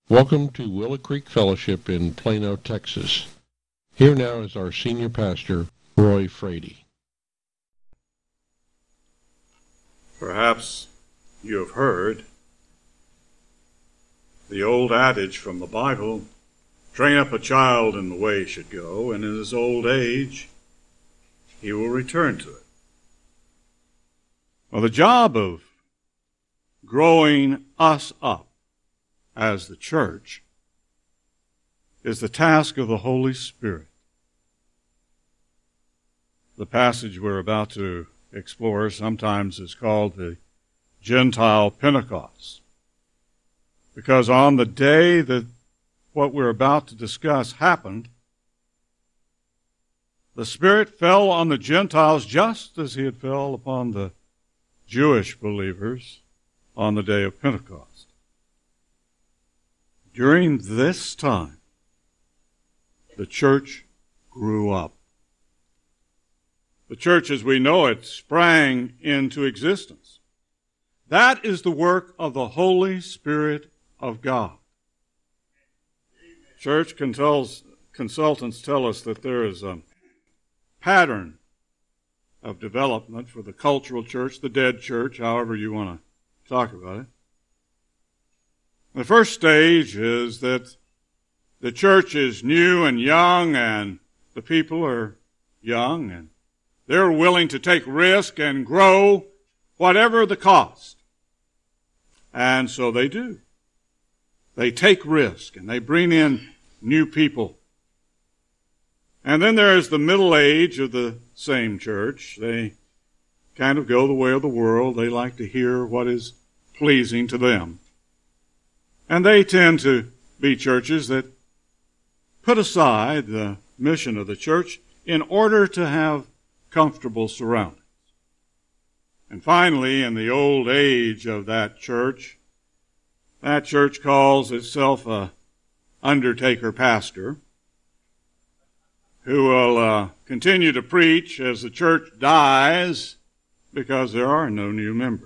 Welcome to Willow Creek Fellowship in Plano, Texas. Here now is our senior pastor, Roy Frady. Perhaps you have heard the old adage from the Bible, train up a child in the way he should go, and in his old age he will return to it. Well, the job of growing us up as the church is the task of the Holy Spirit. The passage we're about to explore sometimes is called the Gentile Pentecost, because on the day that what we're about to discuss happened, the Spirit fell on the Gentiles just as he had fell upon the Jewish believers on the day of Pentecost. During this time, the church grew up. The church as we know it sprang into existence. That is the work of the Holy Spirit of God. Church consultants tell us that there is a pattern of development for the cultural church, the dead church, however you want to talk about it. The first stage is that the church is new and young, and the people are young, and they're willing to take risk and grow whatever the cost. And so they do. They take risk, and they bring in new people. And then there's the middle age of the same church. They kind of go the way of the world. They like to hear what is pleasing to them. And they tend to be churches that put aside the mission of the church in order to have comfortable surroundings. And finally, in the old age of that church calls itself a undertaker pastor who will continue to preach as the church dies because there are no new members.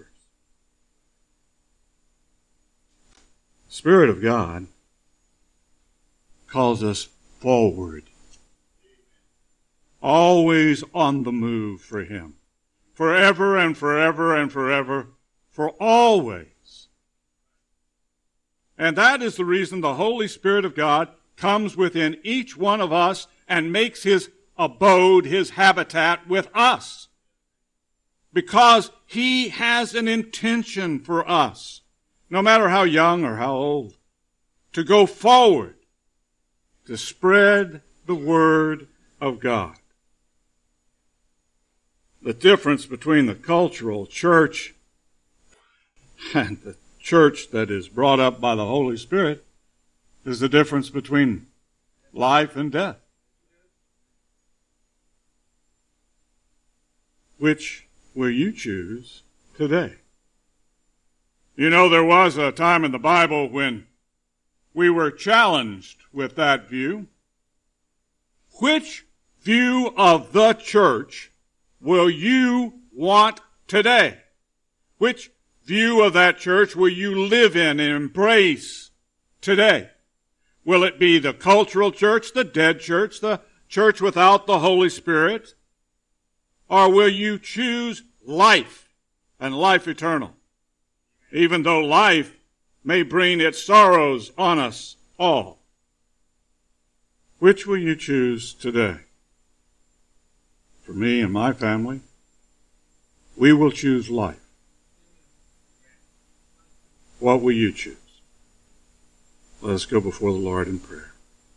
The Spirit of God calls us forward, always on the move for Him, forever and forever and forever, for always. And that is the reason the Holy Spirit of God comes within each one of us and makes His abode, His habitat with us. Because He has an intention for us, no matter how young or how old, to go forward, to spread the Word of God. The difference between the cultural church and the church that is brought up by the Holy Spirit is the difference between life and death. Which will you choose today? You know, there was a time in the Bible when we were challenged with that view. Which view of the church will you want today? Which view of that church will you live in and embrace today? Will it be the cultural church, the dead church, the church without the Holy Spirit? Or will you choose life and life eternal? Even though life may bring its sorrows on us all. Which will you choose today? For me and my family, we will choose life. What will you choose? Let us go before the Lord in prayer.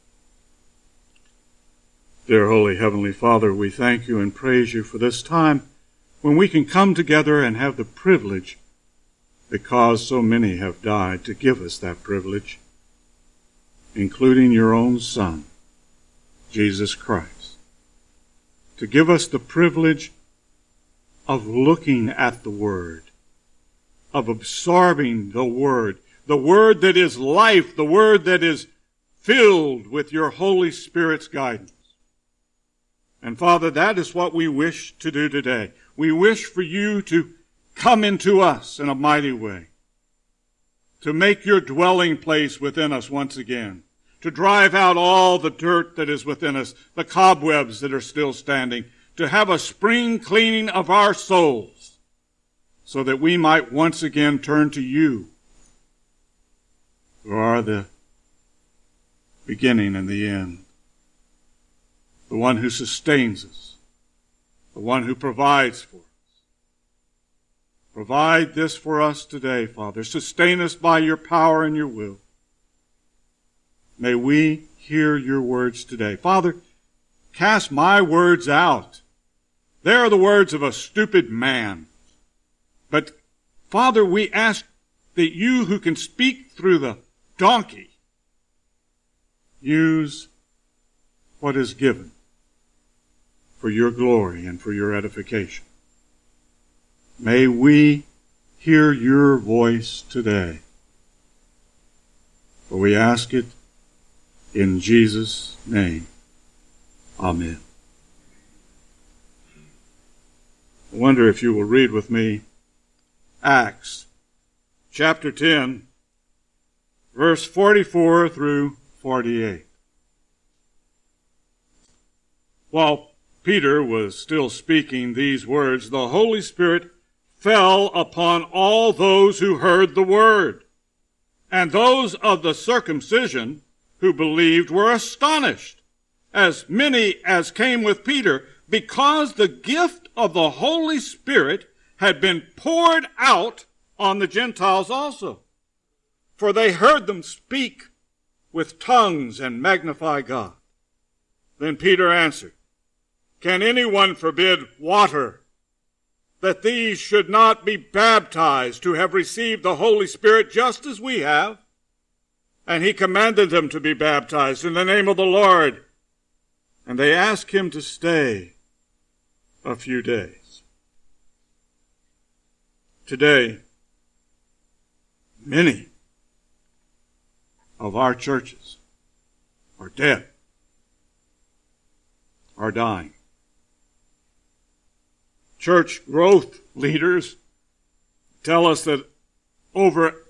Dear Holy Heavenly Father, we thank you and praise you for this time when we can come together and have the privilege, because so many have died to give us that privilege, including your own Son, Jesus Christ, to give us the privilege of looking at the Word, of absorbing the Word that is life, the Word that is filled with your Holy Spirit's guidance. And Father, that is what we wish to do today. We wish for you to come into us in a mighty way. to make your dwelling place within us once again, to drive out all the dirt that is within us, the cobwebs that are still standing, to have a spring cleaning of our souls, so that we might once again turn to you, who are the beginning and the end, the one who sustains us, the one who provides for us. Provide this for us today, Father. Sustain us by your power and your will. May we hear your words today. Father, cast my words out. They are the words of a stupid man. But, Father, we ask that you who can speak through the donkey, use what is given for your glory and for your edification. May we hear your voice today. For we ask it in Jesus' name. Amen. I wonder if you will read with me Acts chapter 10, verse 44 through 48. While Peter was still speaking these words, the Holy Spirit fell upon all those who heard the word. And those of the circumcision who believed were astonished, as many as came with Peter, because the gift of the Holy Spirit had been poured out on the Gentiles also. For they heard them speak with tongues and magnify God. Then Peter answered, "Can anyone forbid water, that these should not be baptized who have received the Holy Spirit just as we have?" And he commanded them to be baptized in the name of the Lord. And they asked him to stay a few days. Today, many of our churches are dead, are dying. Church growth leaders tell us that over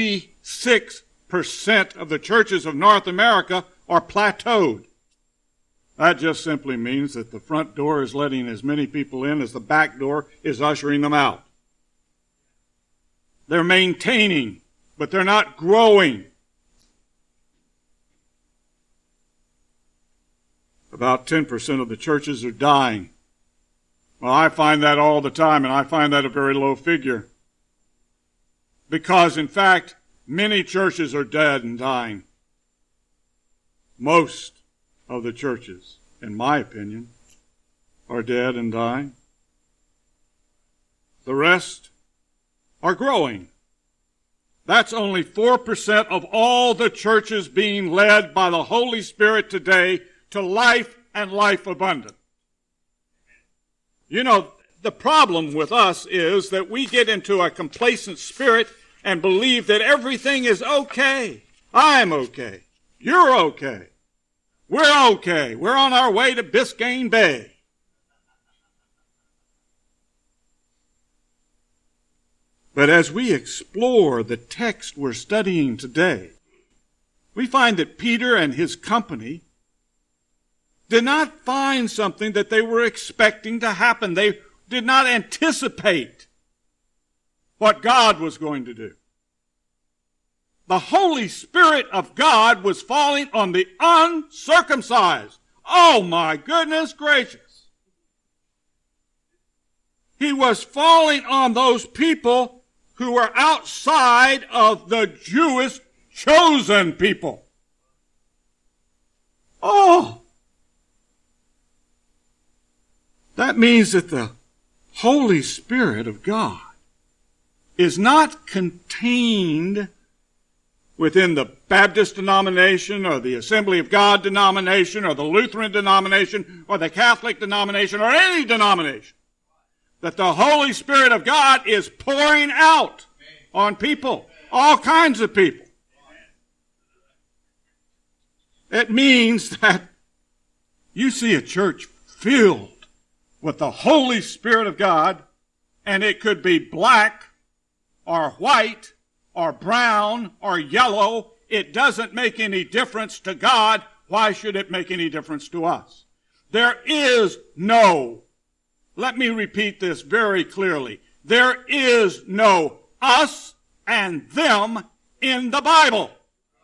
86% of the churches of North America are plateaued. That just simply means that the front door is letting as many people in as the back door is ushering them out. They're maintaining, but they're not growing. About 10% of the churches are dying. Well, I find that all the time, and I find that a very low figure. Because, in fact, many churches are dead and dying. Most of the churches, in my opinion, are dead and dying. The rest are growing. That's only 4% of all the churches being led by the Holy Spirit today to life and life abundant. You know, the problem with us is that we get into a complacent spirit and believe that everything is okay. I'm okay. You're okay. We're okay. We're on our way to Biscayne Bay. But as we explore the text we're studying today, we find that Peter and his company did not find something that they were expecting to happen. They did not anticipate what God was going to do. The Holy Spirit of God was falling on the uncircumcised. Oh my goodness gracious. He was falling on those people who were outside of the Jewish chosen people. Oh! That means that the Holy Spirit of God is not contained within the Baptist denomination or the Assembly of God denomination or the Lutheran denomination or the Catholic denomination or any denomination. That the Holy Spirit of God is pouring out on people, all kinds of people. It means that you see a church filled with the Holy Spirit of God, and it could be black or white or brown or yellow. It doesn't make any difference to God. Why should it make any difference to us? There is no, let me repeat this very clearly, there is no us and them in the Bible.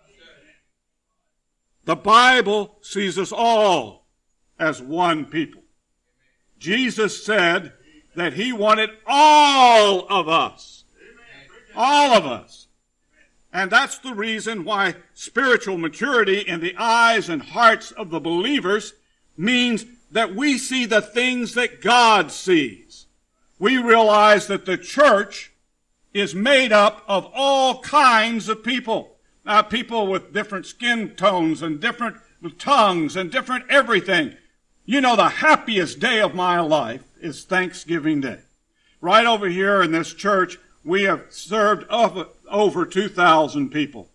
The Bible sees us all as one people. Jesus said that he wanted all of us. All of us. And that's the reason why spiritual maturity in the eyes and hearts of the believers means that we see the things that God sees. We realize that the church is made up of all kinds of people. Now, people with different skin tones and different tongues and different everything. You know, the happiest day of my life is Thanksgiving Day. Right over here in this church, we have served over 2,000 people.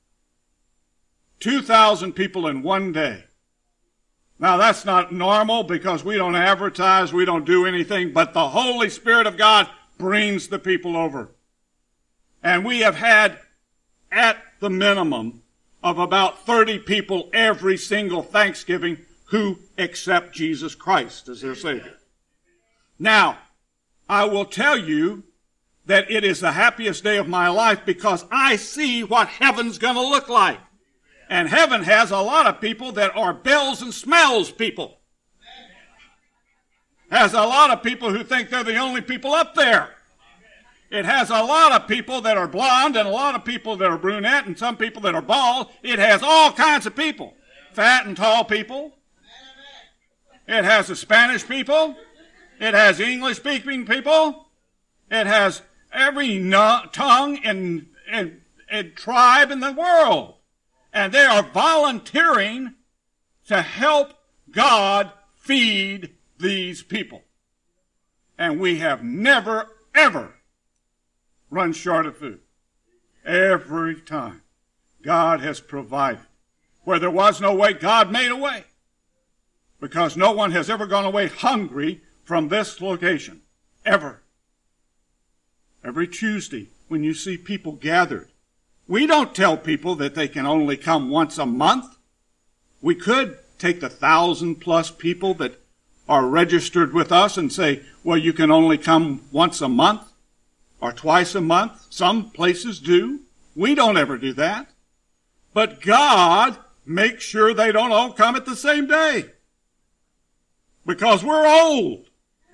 2,000 people in one day. Now, that's not normal because we don't advertise, we don't do anything, but the Holy Spirit of God brings the people over. And we have had, at the minimum, of about 30 people every single Thanksgiving who accept Jesus Christ as their Savior. Now, I will tell you that it is the happiest day of my life because I see what heaven's going to look like. And heaven has a lot of people that are bells and smells people. Has a lot of people who think they're the only people up there. It has a lot of people that are blonde and a lot of people that are brunette and some people that are bald. It has all kinds of people. Fat and tall people. It has the Spanish people. It has English-speaking people. It has every tongue and tribe in the world. And they are volunteering to help God feed these people. And we have never, ever run short of food. Every time God has provided. Where there was no way, God made a way. Because no one has ever gone away hungry from this location. Ever. Every Tuesday, when you see people gathered, we don't tell people that they can only come once a month. We could take the 1,000+ people that are registered with us and say, well, you can only come once a month or twice a month. Some places do. We don't ever do that. But God makes sure they don't all come at the same day. Because we're old.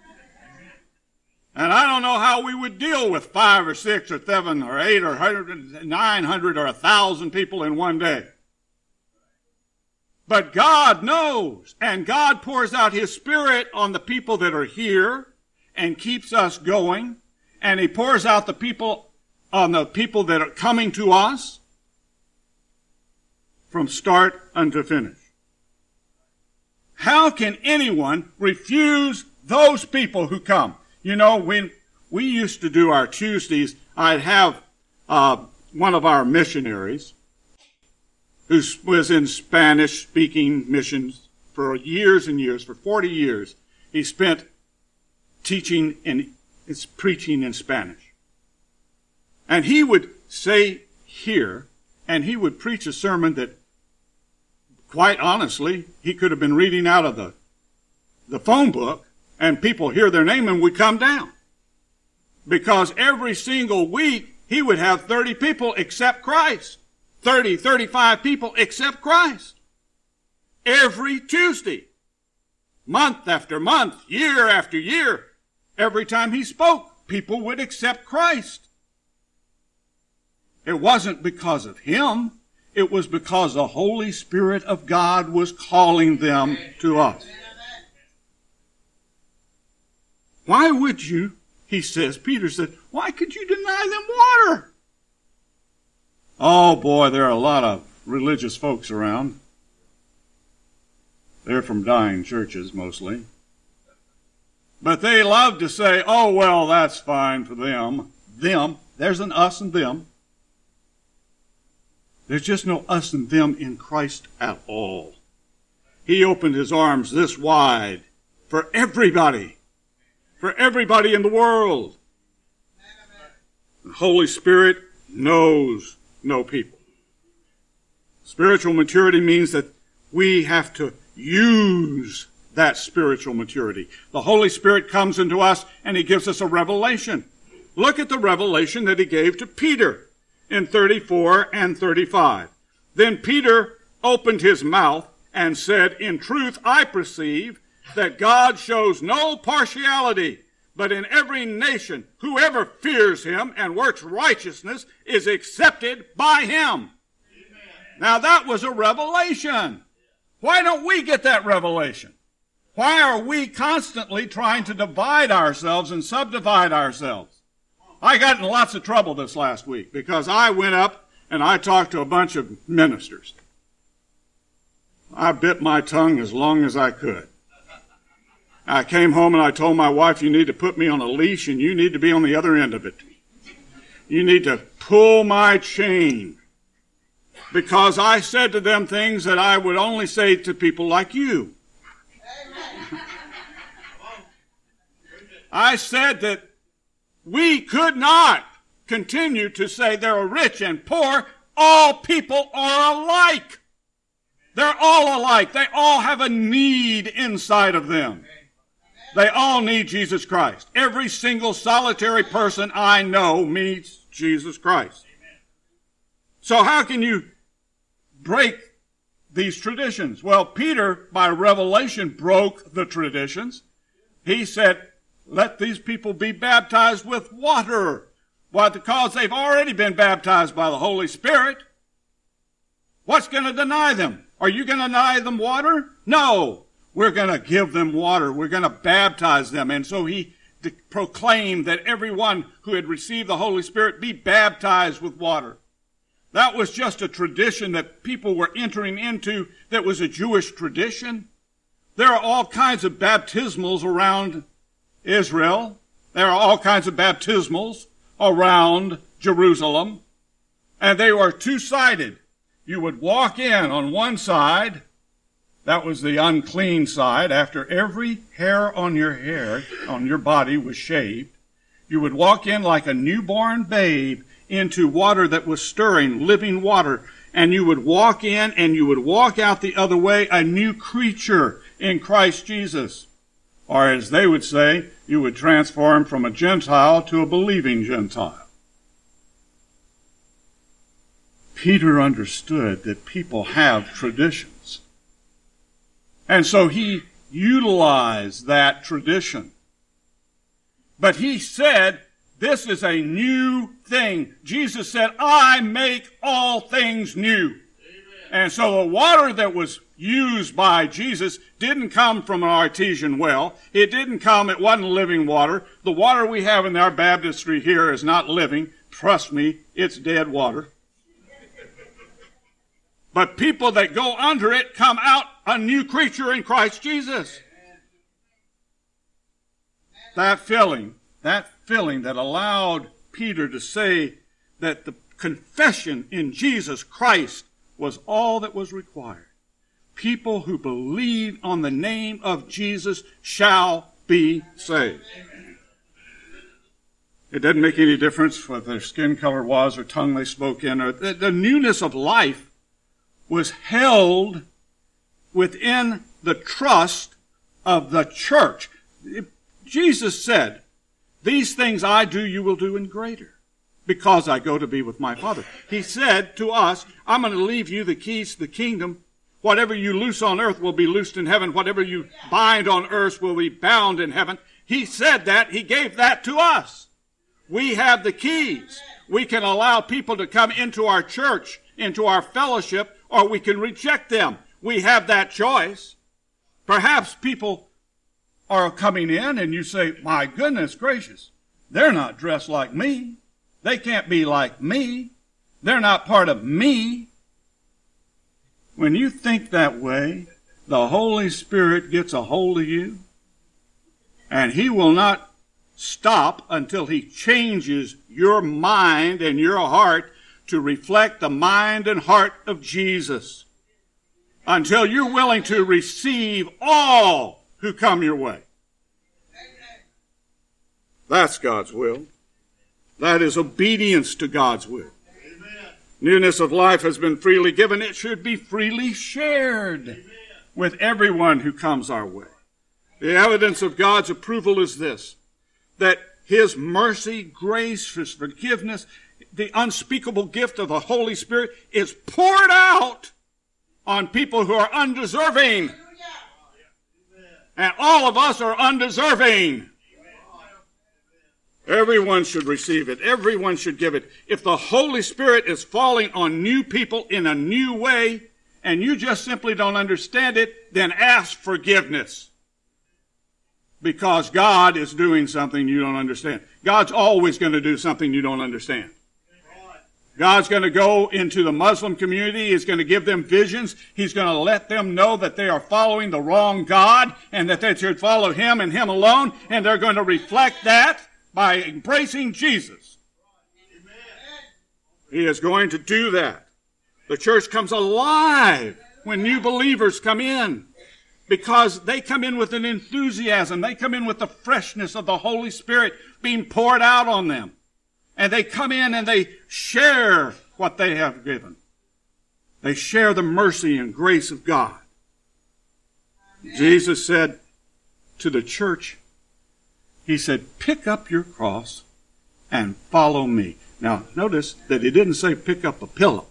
And I don't know how we would deal with 5 or 6 or 7 or 8 or 100, 900 or 1,000 people in one day. But God knows, and God pours out His Spirit on the people that are here and keeps us going, and He pours out the people on the people that are coming to us from start unto finish. How can anyone refuse those people who come? You know, when we used to do our Tuesdays, I'd have one of our missionaries who was in Spanish-speaking missions for years and years, for 40 years. He spent teaching and preaching in Spanish. And he would say here, and he would preach a sermon that, quite honestly, he could have been reading out of the phone book, and people hear their name and would come down. Because every single week, he would have 30 people accept Christ. 30, 35 people accept Christ. Every Tuesday. Month after month, year after year. Every time he spoke, people would accept Christ. It wasn't because of him. It was because the Holy Spirit of God was calling them to us. Why would you, he says, Peter said, why could you deny them water? Oh boy, there are a lot of religious folks around. They're from dying churches mostly. But they love to say, oh well, that's fine for them. Them, there's an us and them. There's just no us and them in Christ at all. He opened his arms this wide for everybody. For everybody in the world. The Holy Spirit knows no people. Spiritual maturity means that we have to use that spiritual maturity. The Holy Spirit comes into us and He gives us a revelation. Look at the revelation that He gave to Peter in 34 and 35. Then Peter opened his mouth and said, "In truth I perceive that God shows no partiality, but in every nation whoever fears Him and works righteousness is accepted by Him." Now that was a revelation. Why don't we get that revelation? Why are we constantly trying to divide ourselves and subdivide ourselves? I got in lots of trouble this last week because I went up and I talked to a bunch of ministers. I bit my tongue as long as I could. I came home and I told my wife, "You need to put me on a leash and you need to be on the other end of it. You need to pull my chain." Because I said to them things that I would only say to people like you. I said that we could not continue to say there are rich and poor. All people are alike. They're all alike. They all have a need inside of them. They all need Jesus Christ. Every single solitary person I know needs Jesus Christ. So how can you break these traditions? Well, Peter, by revelation, broke the traditions. He said, "Let these people be baptized with water." Why? Because they've already been baptized by the Holy Spirit. What's going to deny them? Are you going to deny them water? No. We're going to give them water. We're going to baptize them. And so he proclaimed that everyone who had received the Holy Spirit be baptized with water. That was just a tradition that people were entering into that was a Jewish tradition. There are all kinds of baptismals around Israel. There are all kinds of baptismals around Jerusalem. And they were two-sided. You would walk in on one side. That was the unclean side. After every hair on your body was shaved, you would walk in like a newborn babe into water that was stirring, living water. And you would walk in and you would walk out the other way, a new creature in Christ Jesus. Or as they would say, you would transform from a Gentile to a believing Gentile. Peter understood that people have traditions. And so he utilized that tradition. But he said, this is a new thing. Jesus said, "I make all things new." Amen. And so the water that was used by Jesus didn't come from an artesian well. It wasn't living water. The water we have in our baptistry here is not living. Trust me, it's dead water. But people that go under it come out a new creature in Christ Jesus. That filling that allowed Peter to say that the confession in Jesus Christ was all that was required. People who believe on the name of Jesus shall be saved. It doesn't make any difference what their skin color was or tongue they spoke in. Or the newness of life was held within the trust of the church. Jesus said, "These things I do, you will do in greater, because I go to be with my Father." He said to us, "I'm going to leave you the keys to the kingdom. Whatever you loose on earth will be loosed in heaven. Whatever you bind on earth will be bound in heaven." He said that. He gave that to us. We have the keys. We can allow people to come into our church, into our fellowship, or we can reject them. We have that choice. Perhaps people are coming in and you say, "My goodness gracious, they're not dressed like me. They can't be like me. They're not part of me." When you think that way, the Holy Spirit gets a hold of you, and He will not stop until He changes your mind and your heart to reflect the mind and heart of Jesus. Until you're willing to receive all who come your way. That's God's will. That is obedience to God's will. Newness of life has been freely given. It should be freely shared with everyone who comes our way. The evidence of God's approval is this, that His mercy, grace, His forgiveness, the unspeakable gift of the Holy Spirit is poured out on people who are undeserving. And all of us are undeserving. Everyone should receive it. Everyone should give it. If the Holy Spirit is falling on new people in a new way, and you just simply don't understand it, then ask forgiveness. Because God is doing something you don't understand. God's always going to do something you don't understand. God's going to go into the Muslim community. He's going to give them visions. He's going to let them know that they are following the wrong God and that they should follow Him and Him alone. And they're going to reflect that by embracing Jesus. He is going to do that. The church comes alive when new believers come in, because they come in with an enthusiasm. They come in with the freshness of the Holy Spirit being poured out on them. And they come in and they share what they have given. They share the mercy and grace of God. Jesus said to the church, He said, pick up your cross and follow me. Now, notice that He didn't say pick up a pillow.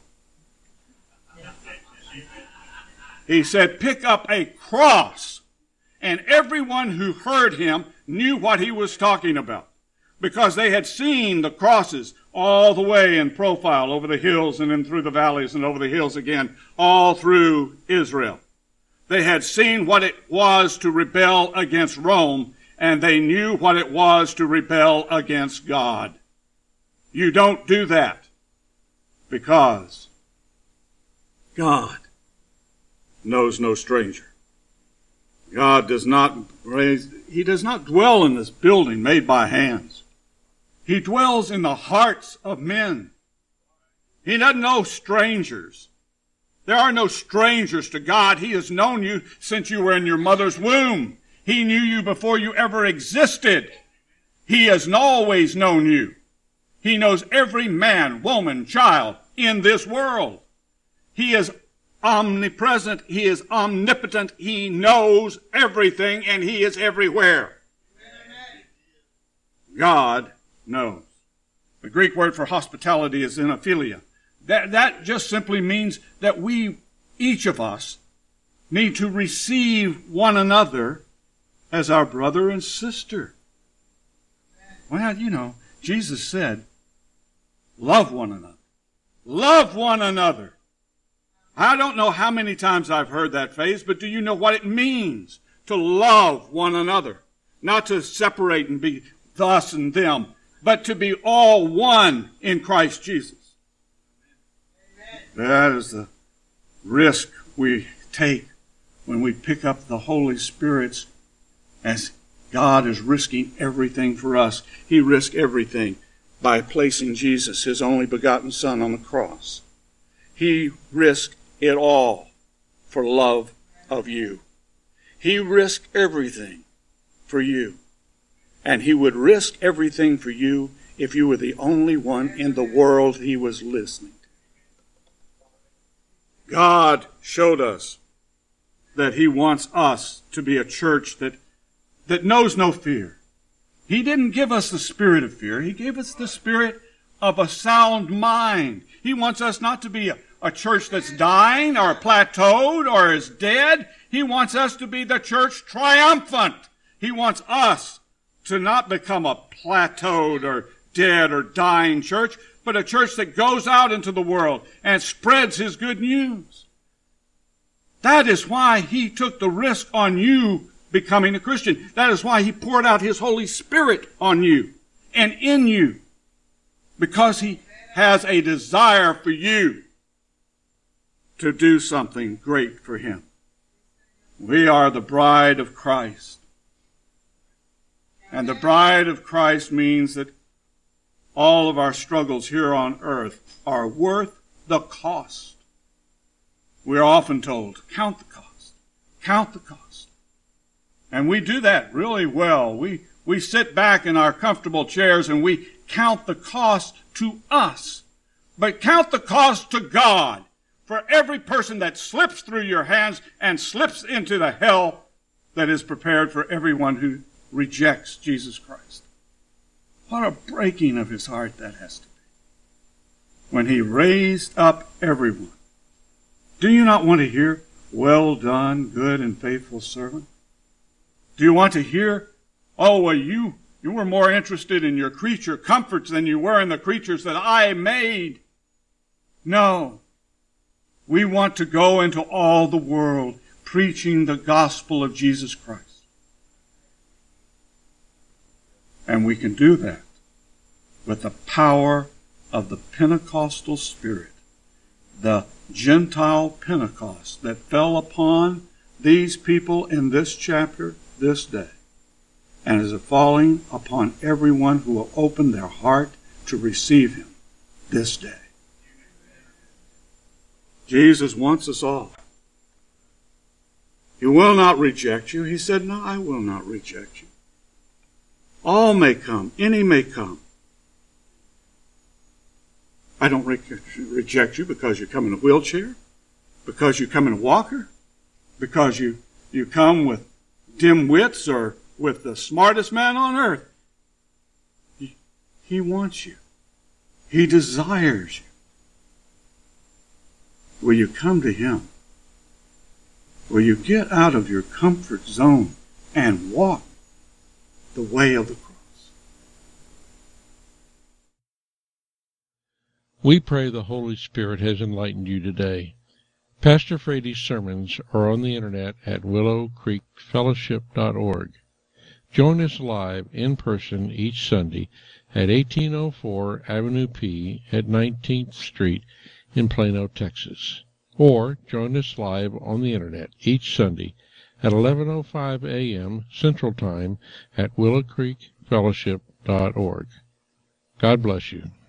He said, pick up a cross. And everyone who heard Him knew what He was talking about, because they had seen the crosses all the way in profile over the hills and then through the valleys and over the hills again, all through Israel. They had seen what it was to rebel against Rome, and they knew what it was to rebel against God. You don't do that, because God knows no stranger. God does not He does not dwell in this building made by hands. He dwells in the hearts of men. He doesn't know strangers. There are no strangers to God. He has known you since you were in your mother's womb. He knew you before you ever existed. He has always known you. He knows every man, woman, child in this world. He is omnipresent. He is omnipotent. He knows everything, and He is everywhere. God knows. The Greek word for hospitality is xenophilia. That just simply means that we, each of us, need to receive one another as our brother and sister. Well, you know, Jesus said, love one another. Love one another. I don't know how many times I've heard that phrase, but do you know what it means to love one another? Not to separate and be us and them, but to be all one in Christ Jesus. That is the risk we take when we pick up the Holy Spirit's, as God is risking everything for us. He risked everything by placing Jesus, His only begotten Son, on the cross. He risked it all for love of you. He risked everything for you. And He would risk everything for you if you were the only one in the world He was listening to. God showed us that He wants us to be a church that knows no fear. He didn't give us the spirit of fear. He gave us the spirit of a sound mind. He wants us not to be a church that's dying or plateaued or is dead. He wants us to be the church triumphant. He wants us to not become a plateaued or dead or dying church, but a church that goes out into the world and spreads His good news. That is why He took the risk on you becoming a Christian. That is why He poured out His Holy Spirit on you and in you, because He has a desire for you to do something great for Him. We are the bride of Christ. And the bride of Christ means that all of our struggles here on earth are worth the cost. We are often told, count the cost. Count the cost. And we do that really well. We sit back in our comfortable chairs and we count the cost to us but count the cost to God for every person that slips through your hands and slips into the hell that is prepared for everyone who rejects Jesus Christ. What a breaking of his heart that has to be. When he raised up everyone. Do you not want to hear, "Well done, good and faithful servant"? Do you want to hear, "Oh, well, you were more interested in your creature comforts than you were in the creatures that I made"? No. We want to go into all the world preaching the gospel of Jesus Christ. And we can do that with the power of the Pentecostal Spirit, the Gentile Pentecost that fell upon these people in this chapter this day, and is falling upon everyone who will open their heart to receive him this day. Jesus wants us all. He will not reject you. He said, "No, I will not reject you." All may come. Any may come. I don't reject you because you come in a wheelchair, because you come in a walker, because you come with dim wits or with the smartest man on earth. He wants you. He desires you. Will you come to him? Will you get out of your comfort zone and walk the way of the cross? We pray the Holy Spirit has enlightened you today. Pastor Frady's sermons are on the internet at willowcreekfellowship.org. Join us live in person each Sunday at 1804 Avenue P at 19th Street in Plano, Texas. Or join us live on the internet each Sunday at 11:05 a.m. Central Time at willowcreekfellowship.org. God bless you.